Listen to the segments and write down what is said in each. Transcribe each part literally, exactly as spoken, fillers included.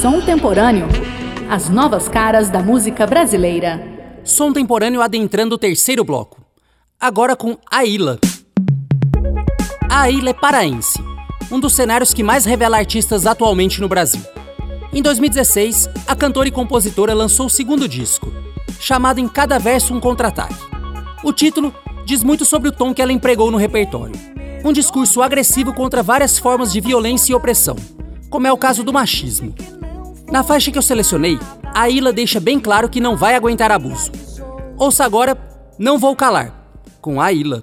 Som Temporâneo. As novas caras da música brasileira. Som Temporâneo adentrando o terceiro bloco. Agora com Aíla. A Aíla é paraense, um dos cenários que mais revela artistas atualmente no Brasil. Em dois mil e dezesseis, a cantora e compositora lançou o segundo disco, chamado Em Cada Verso um Contra-Ataque. O título diz muito sobre o tom que ela empregou no repertório. Um discurso agressivo contra várias formas de violência e opressão, como é o caso do machismo. Na faixa que eu selecionei, a Aíla deixa bem claro que não vai aguentar abuso. Ouça agora Não Vou Calar, com a Aíla.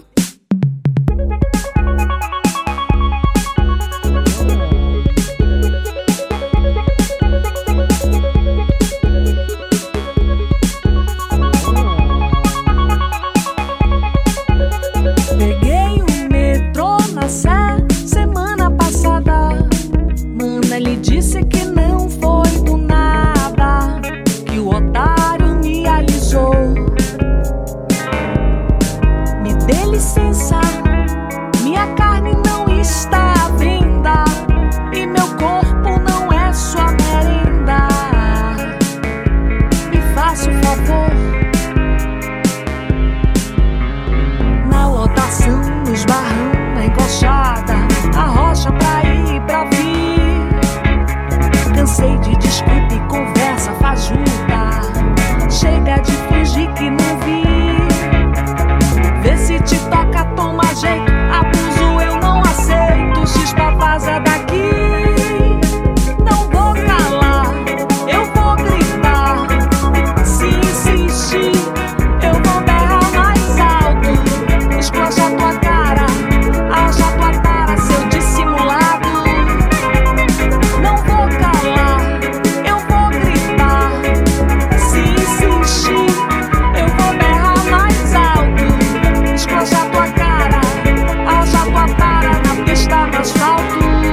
Cansei de discutir e conversa fajuta. Chega de fingir que não vi. Vê se te toca, toma jeito. Abuso eu não aceito. Chispa, vaza daqui. Não vou calar, eu vou gritar. Se insistir, eu vou berrar mais alto. Esculacha tua cara, arrocha tua cara, seu dissimulado. Não vou calar, eu vou gritar. Se insistir, eu vou berrar mais alto. Esculacha tua cara, arrocha tua cara na pista no asfalto.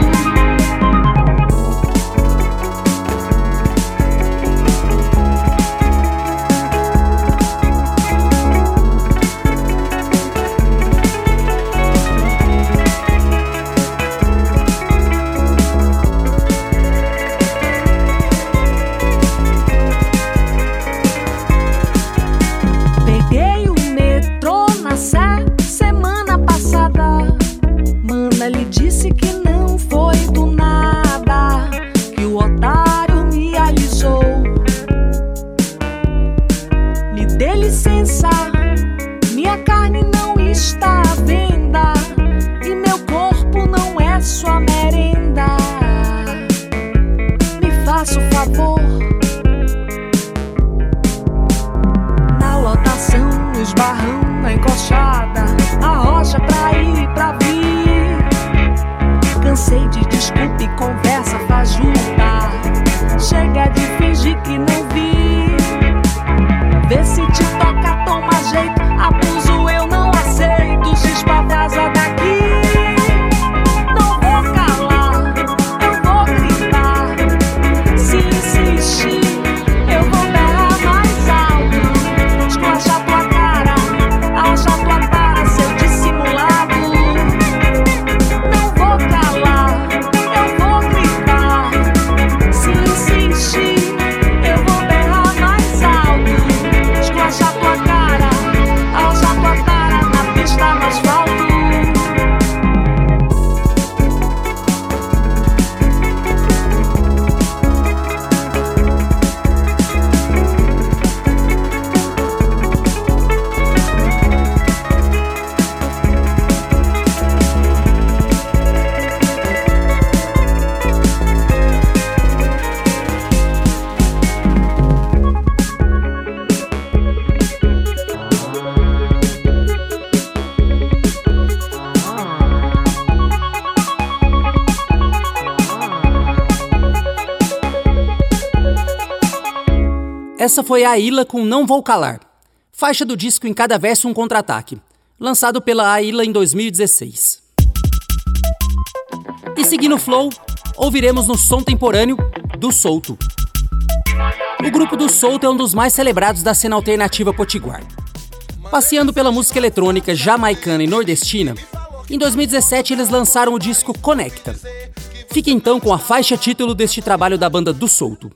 Peguei o metrô na Sé semana passada. Mana lhe disse que não foi do nada, que o otário me alisou. Me dê licença, minha carne não está à venda e meu corpo não é sua merenda. Me faça o favor. Na lotação, no esbarrão, na encoxada, a rocha pra ir e pra vir. Cansei de desculpa e conversa fajuta. Chega de fingir que não vi. Vê se te toca, toma jeito. Abuso eu não aceito. Chispa, vaza daqui. Não vou calar, eu vou gritar. Se insistir, eu vou berrar mais alto. Esculacha tua cara, arrocha tua cara, seu dissimulado. Não vou calar, eu vou gritar. Se insistir, eu vou berrar mais alto. Esculacha tua cara, arrocha tua cara na pista no asfalto. Essa foi a Aíla com Não Vou Calar, faixa do disco Em Cada Verso um Contra-Ataque, lançado pela Aíla em dois mil e dezesseis. E seguindo o flow, ouviremos no Som Temporâneo do Solto. O grupo do Solto é um dos mais celebrados da cena alternativa potiguar. Passeando pela música eletrônica jamaicana e nordestina, em dois mil e dezessete eles lançaram o disco Conecta. Fique então com a faixa título deste trabalho da banda Do Solto.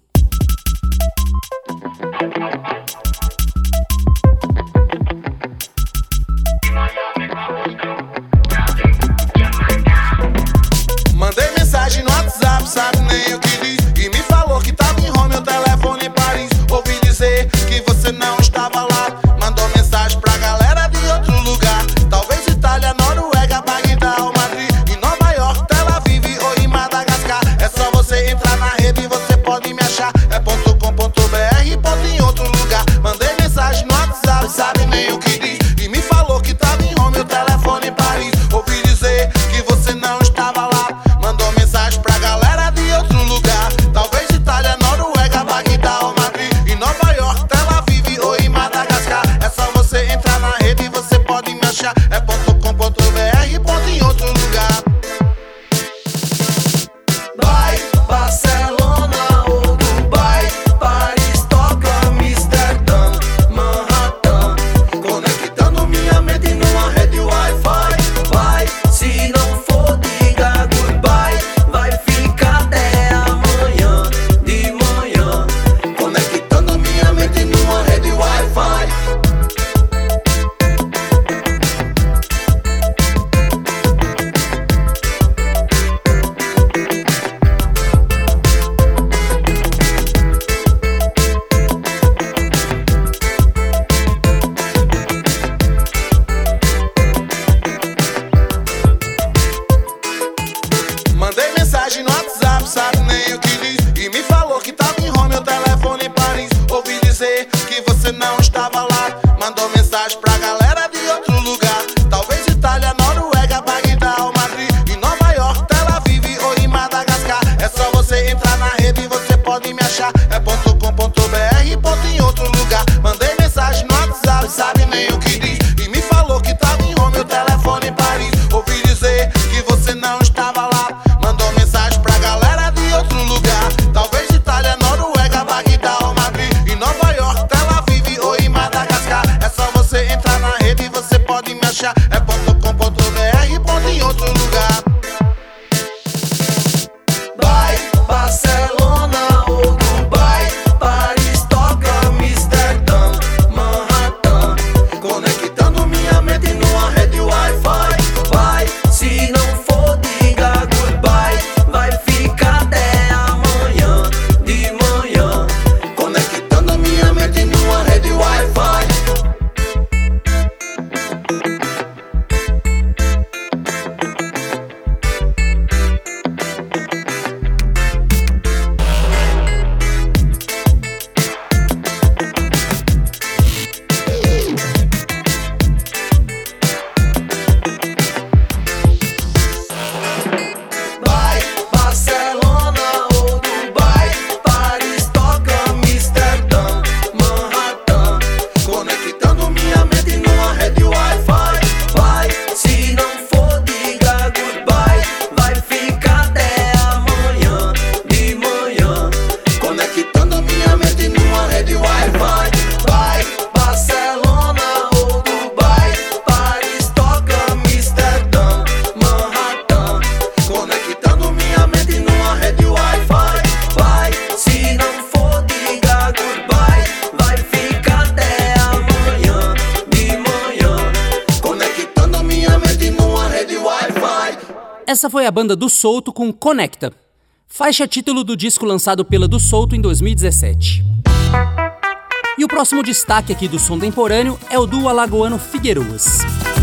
Mandei mensagem no WhatsApp, sabe nem o que diz, e me falou que tava em Roma, meu telefone em Paris. Ouvi dizer que você não estava lá. Mandou mensagem pra galera de outro lugar, talvez Itália, Noruega, Bagdá ou Madrid, em Nova York, Tel Aviv ou em Madagascar. É só você entrar na rede e você pode me achar. É ponto com ponto br, ponto em outro lugar. Mandei mensagem no WhatsApp, sabe nem o que diz, e me falou que tava em Roma, meu telefone em Paris. Ouvi dizer que você não estava lá. Mandou mensagem pra galera de outro lugar, talvez Itália, Noruega, Bagdá ou Madrid, em Nova York, Tel Aviv ou em Madagascar. É só você entrar na rede e você pode me achar. É ponto com ponto br, ponto em outro lugar. Vai, Barcelona ou Dubai, Paris, Tóquio, Amsterdã, Manhattan, conectando minha mente numa rede Wi-Fi. Vai, se não for diga goodbye, vai ficar até amanhã, de manhã, conectando minha mente numa rede Wi-Fi. Mandei mensagem no WhatsApp, sabe nem o que diz, e me falou que tava em Roma, meu telefone em Paris. Ouvi dizer que você não estava lá. Mandou mensagem pra galera de outro lugar, talvez Itália, Noruega, Bagdá ou Madrid, em Nova York, Tel Aviv ou em Madagascar. É só você entrar na rede e você pode me achar. É ponto com ponto br, ponto em outro lugar. Mandei mensagem no WhatsApp, sabe nem o que diz, e me falou que tava em Roma, meu telefone em Paris. Ouvi dizer que você não estava lá. Mandou mensagem pra galera de outro lugar, talvez Itália, Noruega, Bagdá ou Madrid, em Nova York, Tel Aviv ou em Madagascar. É só você entrar na rede e você pode me achar. É ponto com ponto br, ponto em outro lugar. Vai, Barcelona ou Dubai, Paris, Tóquio, Amsterdã, Manhattan, conectando minha mente numa rede Wi-Fi. Vai, se não for diga goodbye, vai ficar até amanhã, de manhã, conectando minha mente numa rede Wi-Fi. Vai, Barcelona ou Dubai, Paris, Tóquio, Amsterdã, Manhattan, conectando minha mente numa rede Wi-Fi. Vai, se não for diga goodbye, vai ficar até amanhã, de manhã, conectando minha mente numa rede Wi-Fi. Vai, Barcelona ou Dubai, Paris, Tóquio, Amsterdã, Manhattan, conectando minha mente numa rede Wi-Fi. Vai, se não for diga goodbye, vai ficar até amanhã, de manhã, conectando minha mente numa rede Wi-Fi. Essa foi a banda Do Solto com Conecta, faixa título do disco lançado pela Do Solto em dois mil e dezessete. E o próximo destaque aqui do som temporâneo é o duo alagoano Figueroas.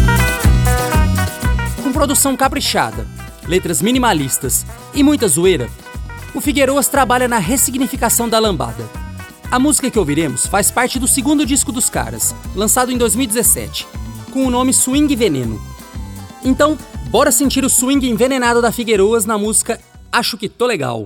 Com produção caprichada, letras minimalistas e muita zoeira, o Figueroas trabalha na ressignificação da lambada. A música que ouviremos faz parte do segundo disco dos caras, lançado em dois mil e dezessete, com o nome Swing Veneno. Então, bora sentir o swing envenenado da Figueroas na música Acho Que Tô Legal.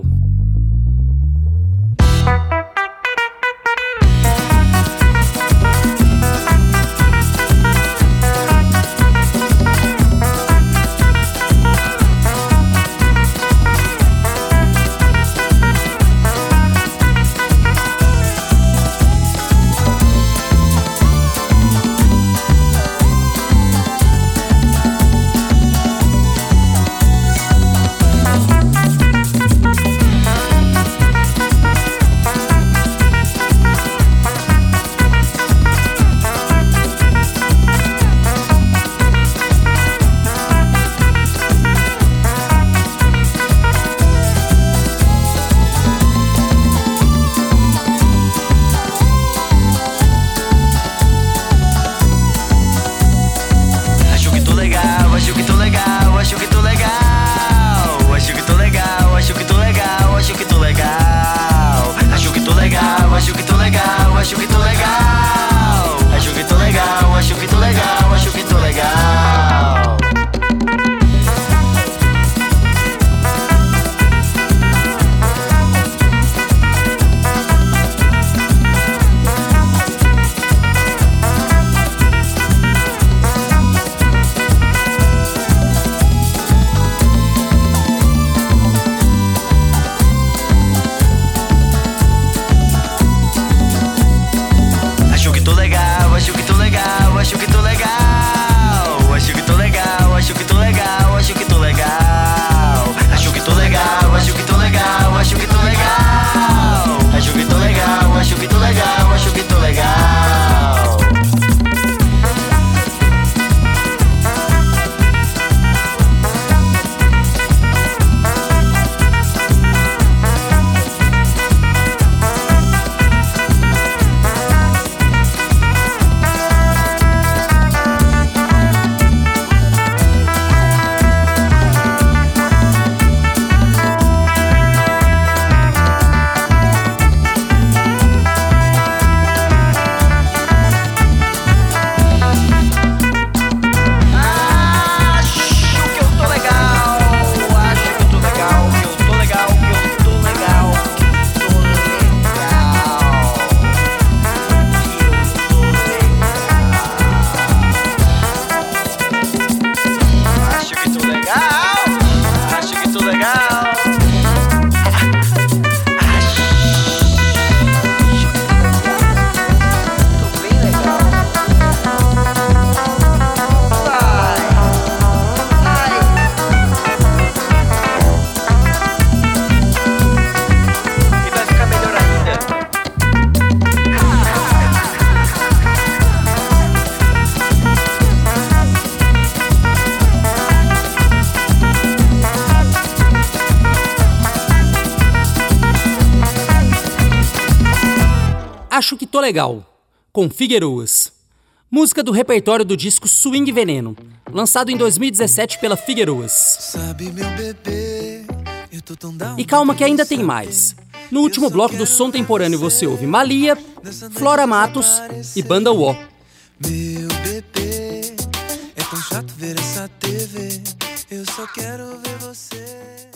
Acho Que Tô Legal, com Figueroas. Música do repertório do disco Swing Veneno, lançado em dois mil e dezessete pela Figueroas. Sabe, meu bebê, eu tô tão down. E calma que ainda tem mais. No último bloco do Som Temporâneo você ouve Malia, Flora Matos e Banda Uó. Meu bebê, é tão chato ver essa T V. Eu só quero ver você.